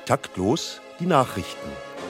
Taktlos die Nachrichten.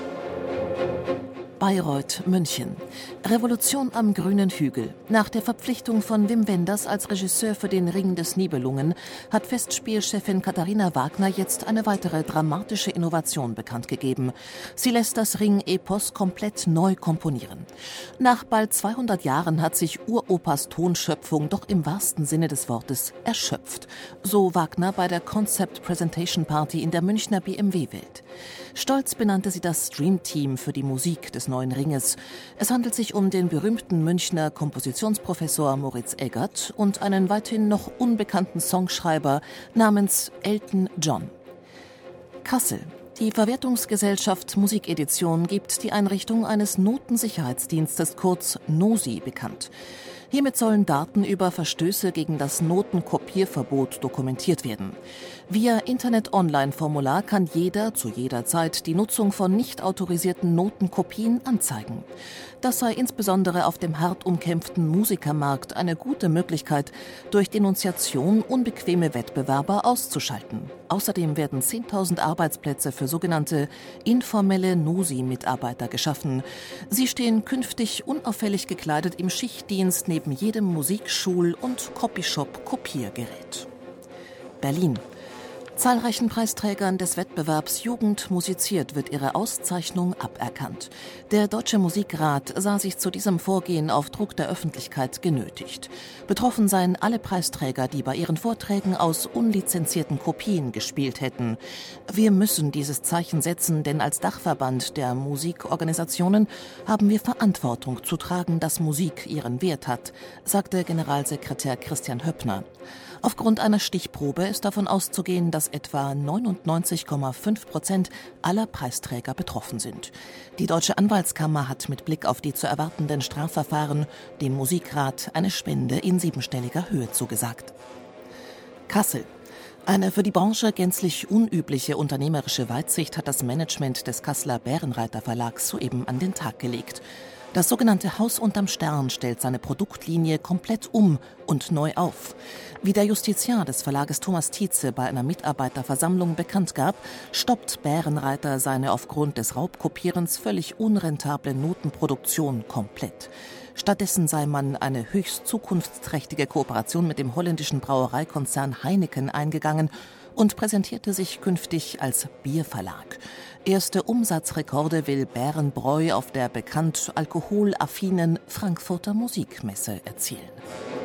Bayreuth, München. Revolution am grünen Hügel. Nach der Verpflichtung von Wim Wenders als Regisseur für den Ring des Nibelungen hat Festspielchefin Katharina Wagner jetzt eine weitere dramatische Innovation bekannt gegeben. Sie lässt das Ring-Epos komplett neu komponieren. Nach bald 200 Jahren hat sich Uropas Tonschöpfung doch im wahrsten Sinne des Wortes erschöpft. So Wagner bei der Concept Presentation Party in der Münchner BMW-Welt. Stolz benannte sie das Stream-Team für die Musik des neuen Ringes. Es handelt sich um den berühmten Münchner Kompositionsprofessor Moritz Eggert und einen weithin noch unbekannten Songschreiber namens Elton John. Kassel. Die Verwertungsgesellschaft Musikedition gibt die Einrichtung eines Notensicherheitsdienstes, kurz NOSI, bekannt. Hiermit sollen Daten über Verstöße gegen das Notenkopierverbot dokumentiert werden. Via Internet-Online-Formular kann jeder zu jeder Zeit die Nutzung von nicht autorisierten Notenkopien anzeigen. Das sei insbesondere auf dem hart umkämpften Musikermarkt eine gute Möglichkeit, durch Denunziation unbequeme Wettbewerber auszuschalten. Außerdem werden 10.000 Arbeitsplätze für sogenannte informelle NOSI-Mitarbeiter geschaffen. Sie stehen künftig unauffällig gekleidet im Schichtdienst neben jedem Musikschul- und Copyshop-Kopiergerät. Berlin. Zahlreichen Preisträgern des Wettbewerbs Jugend musiziert wird ihre Auszeichnung aberkannt. Der Deutsche Musikrat sah sich zu diesem Vorgehen auf Druck der Öffentlichkeit genötigt. Betroffen seien alle Preisträger, die bei ihren Vorträgen aus unlizenzierten Kopien gespielt hätten. Wir müssen dieses Zeichen setzen, denn als Dachverband der Musikorganisationen haben wir Verantwortung zu tragen, dass Musik ihren Wert hat, sagte Generalsekretär Christian Höppner. Aufgrund einer Stichprobe ist davon auszugehen, dass etwa 99,5% aller Preisträger betroffen sind. Die Deutsche Anwaltskammer hat mit Blick auf die zu erwartenden Strafverfahren dem Musikrat eine Spende in 7-stelliger Höhe zugesagt. Kassel. Eine für die Branche gänzlich unübliche unternehmerische Weitsicht hat das Management des Kasseler Bärenreiter Verlags soeben an den Tag gelegt. Das sogenannte Haus unterm Stern stellt seine Produktlinie komplett um und neu auf. Wie der Justiziar des Verlages Thomas Tietze bei einer Mitarbeiterversammlung bekannt gab, stoppt Bärenreiter seine aufgrund des Raubkopierens völlig unrentable Notenproduktion komplett. Stattdessen sei man eine höchst zukunftsträchtige Kooperation mit dem holländischen Brauereikonzern Heineken eingegangen und präsentierte sich künftig als Bierverlag. Erste Umsatzrekorde will Bärenbräu auf der bekannt alkoholaffinen Frankfurter Musikmesse erzielen.